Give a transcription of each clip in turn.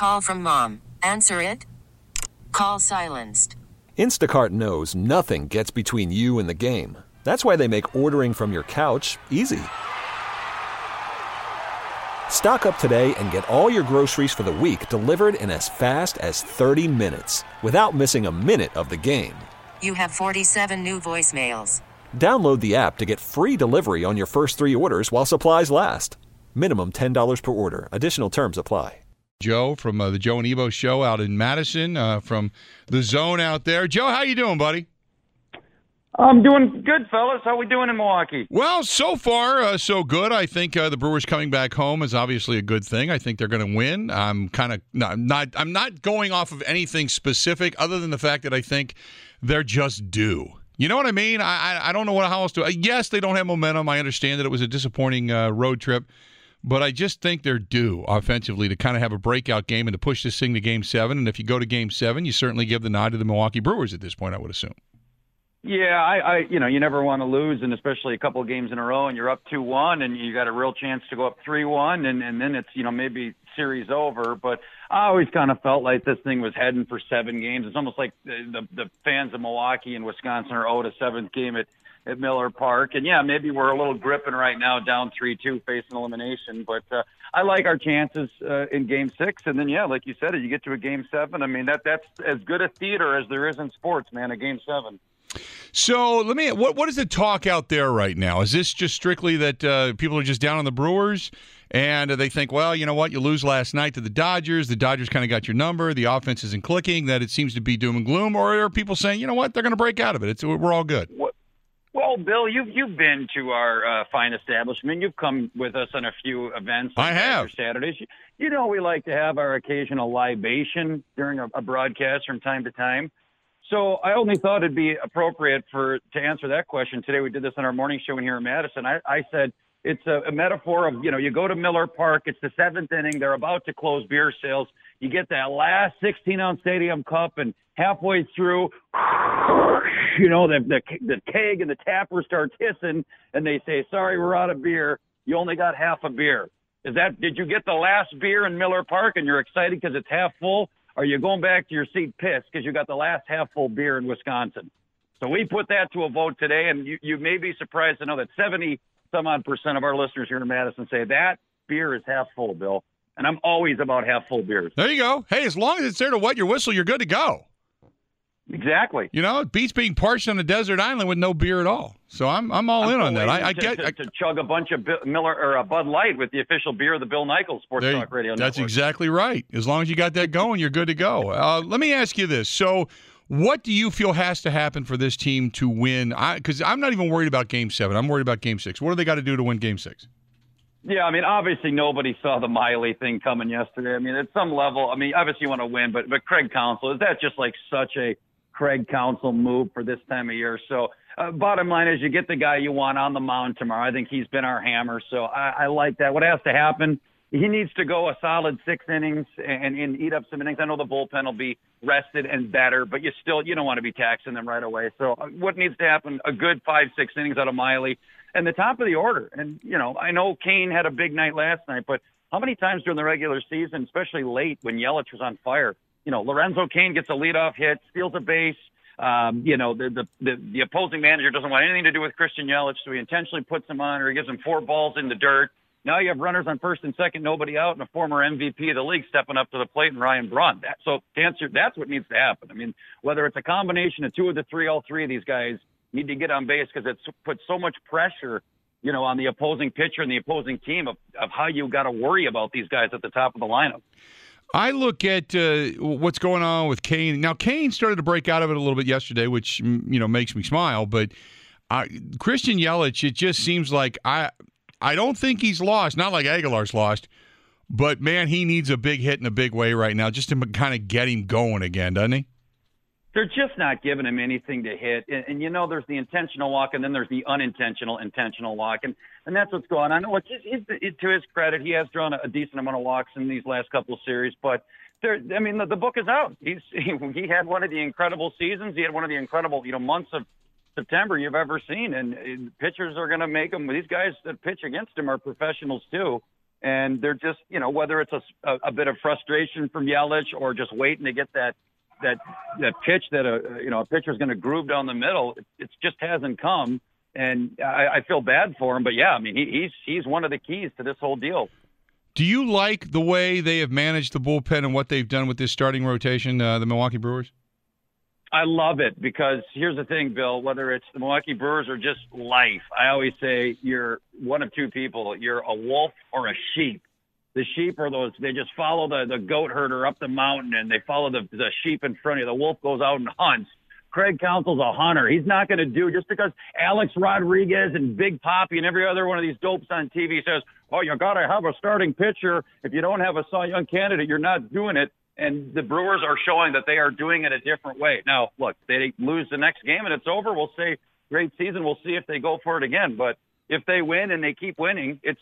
Call from mom. Answer it. Call silenced. Instacart knows nothing gets between you and the game. That's why they make ordering from your couch easy. Stock up today and get all your groceries for the week delivered in as fast as 30 minutes without missing a minute of the game. You have 47 new voicemails. Download the app to get free delivery on your first 3 orders while supplies last. Minimum $10 per order. Additional terms apply. Joe from the Joe and Evo show out in Madison, from the Zone out there. Joe, how you doing, buddy? I'm doing good, fellas. How we doing in Milwaukee? Well, so far, so good. I think the Brewers coming back home is obviously a good thing. I think they're going to win. I'm not going off of anything specific other than the fact that I think they're just due. You know what I mean? I don't know how else to. Yes, they don't have momentum. I understand that it was a disappointing road trip. But I just think they're due offensively to kind of have a breakout game and to push this thing to Game 7. And if you go to Game 7, you certainly give the nod to the Milwaukee Brewers at this point, I would assume. Yeah, you never want to lose, and especially a couple of games in a row, and you're up 2-1, and you got a real chance to go up 3-1, and then it's, maybe series over. But I always kind of felt like this thing was heading for 7 games. It's almost like the fans of Milwaukee and Wisconsin are owed a 7th game at Miller Park. And, yeah, maybe we're a little gripping right now, down 3-2, facing elimination. But I like our chances in Game 6. And then, yeah, like you said, you get to a Game 7. I mean, that's as good a theater as there is in sports, man, a Game 7. So what is the talk out there right now? Is this just strictly that people are just down on the Brewers and they think, well, you know what, you lose last night to the Dodgers kind of got your number, the offense isn't clicking, that it seems to be doom and gloom, or are people saying, you know what, they're going to break out of it, we're all good? Well, Bill, you've been to our fine establishment. You've come with us on a few events. I have. Saturdays. You know we like to have our occasional libation during a broadcast from time to time. So I only thought it'd be appropriate to answer that question. Today we did this on our morning show in here in Madison. I said it's a metaphor of, you go to Miller Park. It's the 7th inning. They're about to close beer sales. You get that last 16-ounce Stadium Cup, and halfway through, the keg and the tapper starts hissing, and they say, sorry, we're out of beer. You only got half a beer. Did you get the last beer in Miller Park and you're excited because it's half full? Or are you going back to your seat pissed because you got the last half full beer in Wisconsin? So we put that to a vote today, and you may be surprised to know that 70-some-odd% of our listeners here in Madison say that beer is half full, Bill. And I'm always about half full beers. There you go. Hey, as long as it's there to wet your whistle, you're good to go. Exactly. It beats being parched on a desert island with no beer at all. So I'm all in on that. I get to chug a bunch of Miller or a Bud Light with the official beer of the Bill Nichols Sports Talk Radio Network. That's exactly right. As long as you got that going, you're good to go. Let me ask you this. So what do you feel has to happen for this team to win? Because I'm not even worried about Game 7. I'm worried about Game 6. What do they got to do to win Game 6? Yeah, I mean, obviously nobody saw the Miley thing coming yesterday. I mean, at some level, obviously you want to win, but Craig Counsell, is that just like such a Craig Counsell move for this time of year? So bottom line is you get the guy you want on the mound tomorrow. I think he's been our hammer, so I like that. What has to happen, he needs to go a solid 6 innings and eat up some innings. I know the bullpen will be rested and better, but you don't want to be taxing them right away. So what needs to happen, a good 5-6 innings out of Miley. And the top of the order. And, I know Kane had a big night last night, but how many times during the regular season, especially late when Yelich was on fire, Lorenzo Kane gets a leadoff hit, steals a base. The opposing manager doesn't want anything to do with Christian Yelich, so he intentionally puts him on, or he gives him 4 balls in the dirt. Now you have runners on first and second, nobody out, and a former MVP of the league stepping up to the plate, and Ryan Braun. So to answer, that's what needs to happen. I mean, whether it's a combination of 2 of the 3, all 3 of these guys need to get on base because it's put so much pressure, on the opposing pitcher and the opposing team of how you got to worry about these guys at the top of the lineup. I look at what's going on with Kane. Now, Kane started to break out of it a little bit yesterday, which, makes me smile. But Christian Yelich, it just seems like I don't think he's lost, not like Aguilar's lost, but, man, he needs a big hit in a big way right now just to kind of get him going again, doesn't he? They're just not giving him anything to hit. And there's the intentional walk, and then there's the unintentional intentional walk. And that's what's going on. To his credit, he has drawn a decent amount of walks in these last couple of series. But, the book is out. He had one of the incredible seasons. He had one of the incredible, months of September you've ever seen. And pitchers are going to make him. These guys that pitch against him are professionals too. And they're just, whether it's a bit of frustration from Yelich or just waiting to get that pitch that a pitcher's going to groove down the middle, it just hasn't come. And I feel bad for him, but yeah, I mean, he's one of the keys to this whole deal. Do you like the way they have managed the bullpen and what they've done with this starting rotation, the Milwaukee Brewers? I love it because here's the thing, Bill, whether it's the Milwaukee Brewers or just life, I always say you're one of two people. You're a wolf or a sheep. The sheep are those, they just follow the goat herder up the mountain and they follow the sheep in front of you. The wolf goes out and hunts. Craig Counsell's a hunter. He's not going to do just because Alex Rodriguez and Big Papi and every other one of these dopes on TV says, oh, you got to have a starting pitcher. If you don't have a Cy Young candidate, you're not doing it. And the Brewers are showing that they are doing it a different way. Now, look, they lose the next game and it's over. We'll say great season. We'll see if they go for it again. But if they win and they keep winning, it's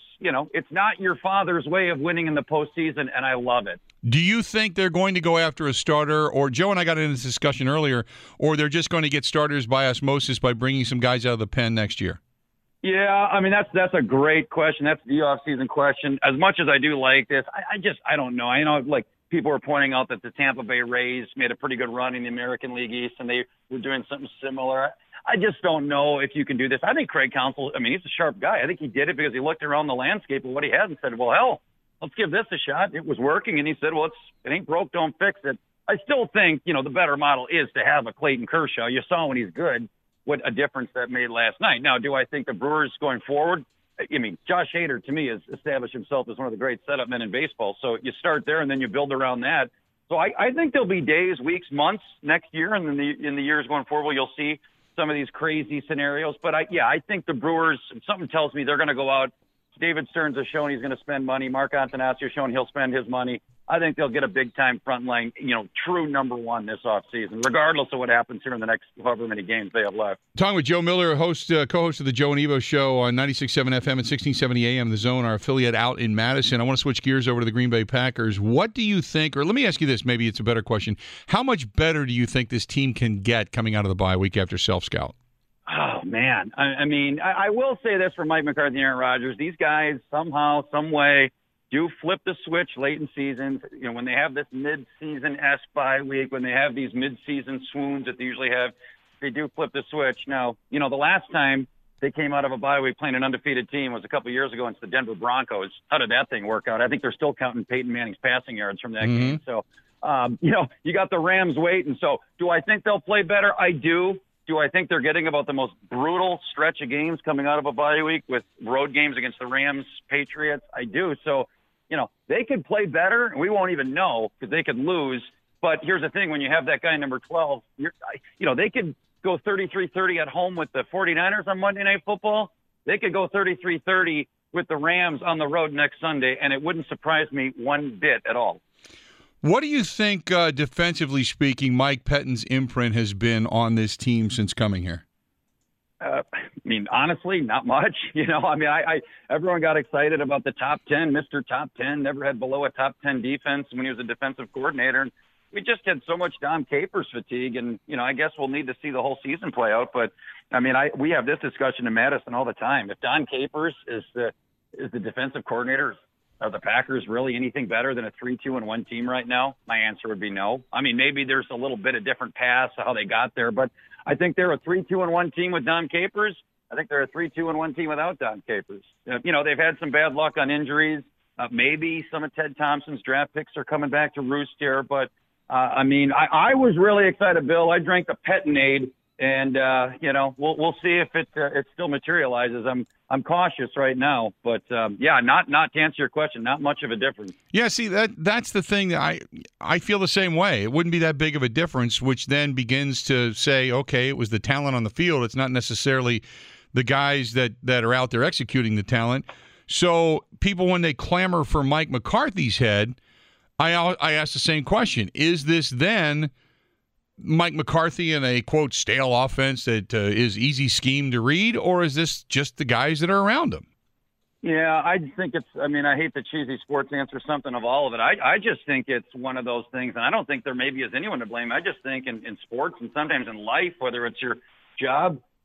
not your father's way of winning in the postseason, and I love it. Do you think they're going to go after a starter, or Joe and I got into this discussion earlier, or they're just going to get starters by osmosis by bringing some guys out of the pen next year? Yeah, I mean, that's a great question. That's the off-season question. As much as I do like this, I don't know. I know, like, people were pointing out that the Tampa Bay Rays made a pretty good run in the American League East, and they were doing something similar. I just don't know if you can do this. I think Craig Counsell, I mean, he's a sharp guy. I think he did it because he looked around the landscape of what he had and said, well, hell, let's give this a shot. It was working. And he said, well, it ain't broke, don't fix it. I still think, the better model is to have a Clayton Kershaw. You saw when he's good what a difference that made last night. Now, do I think the Brewers going forward? I mean, Josh Hader, to me, has established himself as one of the great setup men in baseball. So you start there and then you build around that. So I think there'll be days, weeks, months next year and then in the years going forward, you'll see some of these crazy scenarios. But I think the Brewers, something tells me they're going to go out. David Stearns has shown he's going to spend money. Mark Antonacci has shown he'll spend his money. I think they'll get a big-time front line, true number one this offseason, regardless of what happens here in the next however many games they have left. Talking with Joe Miller, co-host of the Joe and Evo Show on 96.7 FM and 1670 AM, The Zone, our affiliate out in Madison. I want to switch gears over to the Green Bay Packers. What do you think, or let me ask you this, maybe it's a better question. How much better do you think this team can get coming out of the bye week after self-scout? Oh, man. I mean, I will say this for Mike McCarthy and Aaron Rodgers. These guys somehow, some way, do flip the switch late in seasons. When they have this mid-season-esque bye week, when they have these mid-season swoons that they usually have, they do flip the switch. Now, the last time they came out of a bye week playing an undefeated team was a couple of years ago against the Denver Broncos. How did that thing work out? I think they're still counting Peyton Manning's passing yards from that game. So, you got the Rams waiting. So do I think they'll play better? I do. Do I think they're getting about the most brutal stretch of games coming out of a bye week with road games against the Rams, Patriots? I do. So, they could play better, and we won't even know because they could lose. But here's the thing. When you have that guy, number 12, they could go 33-30 at home with the 49ers on Monday Night Football. They could go 33-30 with the Rams on the road next Sunday, and it wouldn't surprise me one bit at all. What do you think, defensively speaking, Mike Pettine's imprint has been on this team since coming here? Honestly, not much. Everyone got excited about the top 10, Mr. Top 10, never had below a top 10 defense when he was a defensive coordinator. And we just had so much Dom Capers fatigue. And, I guess we'll need to see the whole season play out. But, we have this discussion in Madison all the time. If Don Capers is the defensive coordinator, are the Packers really anything better than a 3-2-1 team right now? My answer would be no. Maybe there's a little bit of different paths how they got there, but I think they're a 3-2-1 team with Don Capers. I think they're a 3-2-1 team without Don Capers. They've had some bad luck on injuries. Maybe some of Ted Thompson's draft picks are coming back to roost here, but I was really excited, Bill. I drank the Pettinade, and we'll see if it still materializes. I'm cautious right now, but not to answer your question, not much of a difference. Yeah, see, that's the thing that I feel the same way. It wouldn't be that big of a difference, which then begins to say, okay, it was the talent on the field. It's not necessarily the guys that are out there executing the talent. So people, when they clamor for Mike McCarthy's head, I ask the same question. Is this then Mike McCarthy in a, quote, stale offense that is easy scheme to read, or is this just the guys that are around him? Yeah, I think it's – I hate the cheesy sports answer, something of all of it. I just think it's one of those things, and I don't think there maybe is anyone to blame. I just think in sports and sometimes in life, whether it's your job,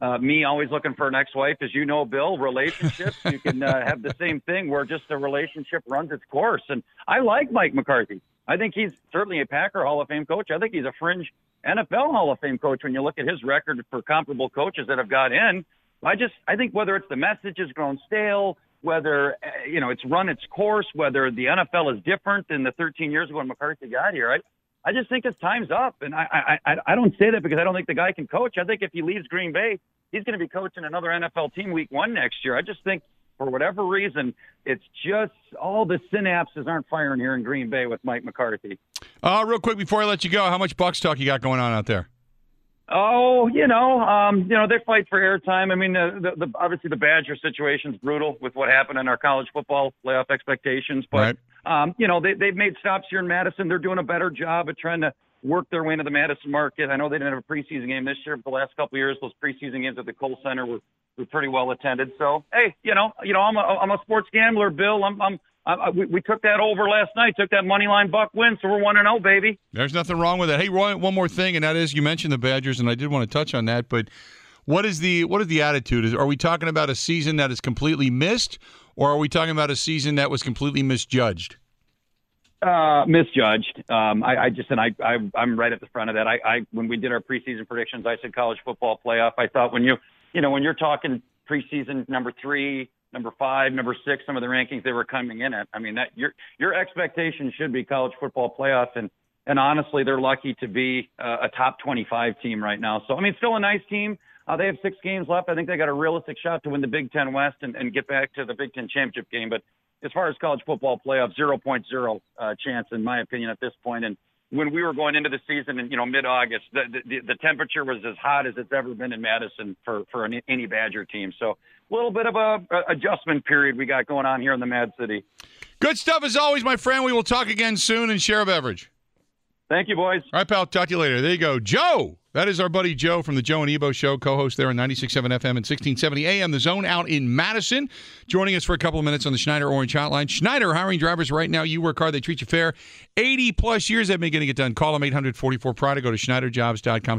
Me always looking for an ex-wife, as you know, Bill. Relationships, you can have the same thing where just a relationship runs its course. And I like Mike McCarthy. I think he's certainly a Packer Hall of Fame coach. I think he's a fringe NFL Hall of Fame coach when you look at his record for comparable coaches that have got in. I think whether it's the message has grown stale, whether, it's run its course, whether the NFL is different than the 13 years ago when McCarthy got here, I just think his time's up. And I don't say that because I don't think the guy can coach. I think if he leaves Green Bay, he's going to be coaching another NFL team week 1 next year. I just think for whatever reason, it's just all the synapses aren't firing here in Green Bay with Mike McCarthy. Real quick before I let you go, how much Bucs talk you got going on out there? Oh, they fight for airtime. I mean, obviously the Badger situation's brutal with what happened in our college football playoff expectations. But, right. They've made stops here in Madison. They're doing a better job at trying to work their way into the Madison market. I know they didn't have a preseason game this year, but the last couple of years, those preseason games at the Kohl Center were pretty well attended. So, hey, I'm a sports gambler, Bill. We took that over last night, took that money line Buck win, so we're 1-0, baby. There's nothing wrong with it. Hey, Roy, one more thing, and that is you mentioned the Badgers, and I did want to touch on that, but what is the attitude? Are we talking about a season that is completely missed, or are we talking about a season that was completely misjudged? Misjudged. I'm right at the front of that. When we did our preseason predictions, I said college football playoff. I thought when you're talking preseason number 3, number 5, number 6, some of the rankings they were coming in at. I mean, that your expectation should be college football playoff, and honestly, they're lucky to be a top 25 team right now. So, I mean, still a nice team. They have 6 games left. I think they got a realistic shot to win the Big Ten West and get back to the Big Ten championship game. But as far as college football playoff, 0.0 chance, in my opinion, at this point. And when we were going into the season in mid-August, the temperature was as hot as it's ever been in Madison for any Badger team. So a little bit of a adjustment period we got going on here in the Mad City. Good stuff as always, my friend. We will talk again soon and share a beverage. Thank you, boys. All right, pal. Talk to you later. There you go. Joe. That is our buddy Joe from the Joe and Ebo Show, co-host there on 96.7 FM and 1670 AM. The Zone out in Madison. Joining us for a couple of minutes on the Schneider Orange Hotline. Schneider hiring drivers right now. You work hard. They treat you fair. 80-plus years they've been getting it done. Call them 844-PRIDE. Go to schneiderjobs.com.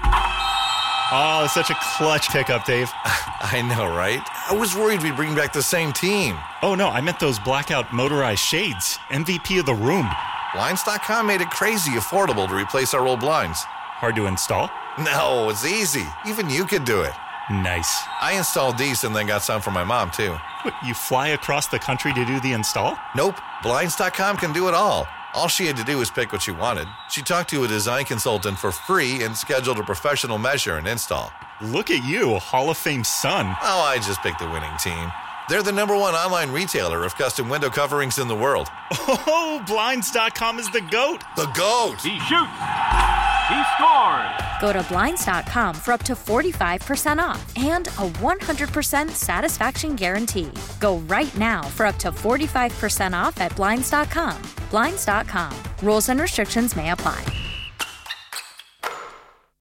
Oh, it's such a clutch pickup, Dave. I know, right? I was worried we'd bring back the same team. Oh, no, I meant those blackout motorized shades. MVP of the room. Blinds.com made it crazy affordable to replace our old blinds. Hard to install? No, it's easy. Even you could do it. Nice. I installed these and then got some for my mom, too. What, you fly across the country to do the install? Nope. Blinds.com can do it all. All she had to do was pick what she wanted. She talked to a design consultant for free and scheduled a professional measure and install. Look at you, a Hall of Fame son. Oh, I just picked the winning team. They're the #1 online retailer of custom window coverings in the world. Oh, Blinds.com is the GOAT. The GOAT! He shoots! He scores! Go to Blinds.com for up to 45% off and a 100% satisfaction guarantee. Go right now for up to 45% off at Blinds.com. Blinds.com. Rules and restrictions may apply.